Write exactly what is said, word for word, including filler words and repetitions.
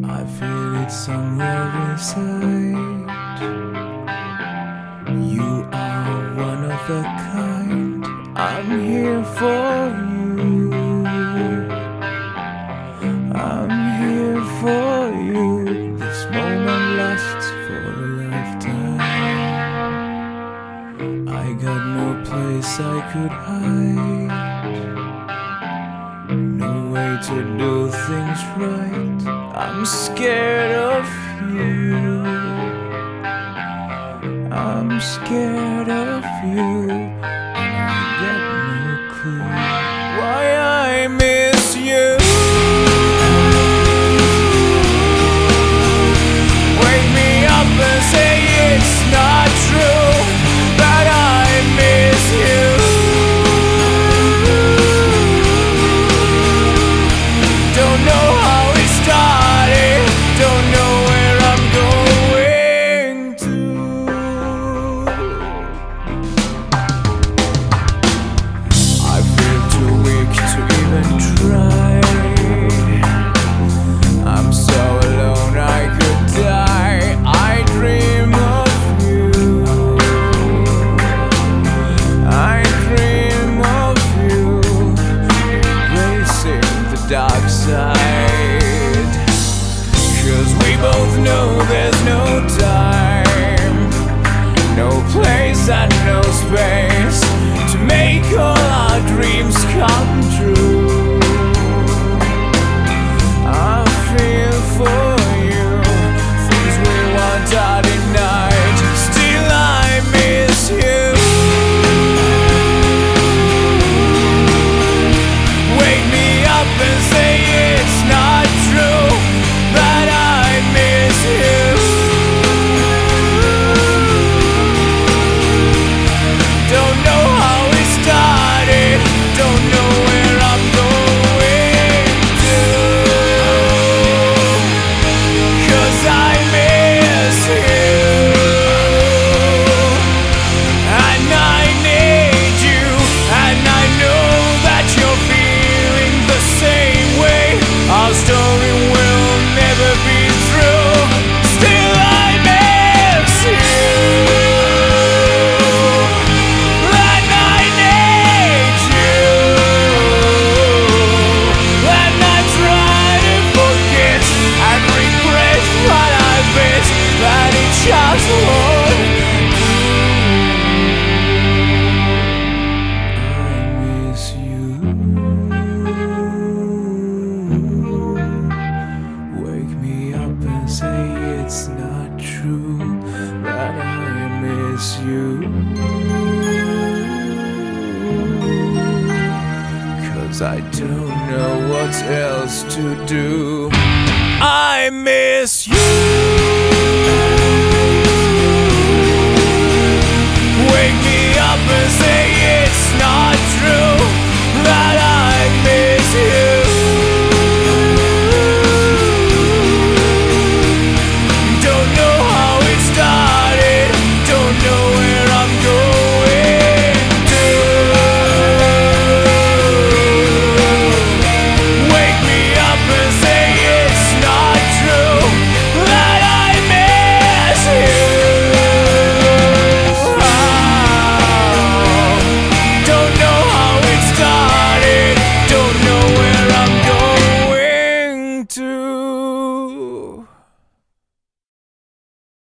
I feel it somewhere inside. You are one of a kind. I'm here for you. I'm here for you. This moment lasts for a lifetime. I got no place I could hide, no way to do things right. I'm scared of you. I'm scared of you. And I got no clue why I miss you. Wake me up and say it's not true that I miss you. Don't know how it started, don't know where I'm going to. I feel too weak to even try. I'm so alone I could die. I dream of you. I dream of you, embracing the dark side. 'Cause we both know there's no time, no place and no space to make all our dreams come true. I feel for you, things we want are denied. Still I miss you. Wake me up and say it's not true that I miss you. Don't know how it started, don't know where I'm going to. 'Cause I miss you, and I need you, and I know that you're feeling the same way. Our story will never be true. Still I miss you, and I need you, and I try to forget and regret what I bet that it just won't. I miss you. Wake me up and say it's not true that I miss you. 'Cause I don't know what else to do. I miss you.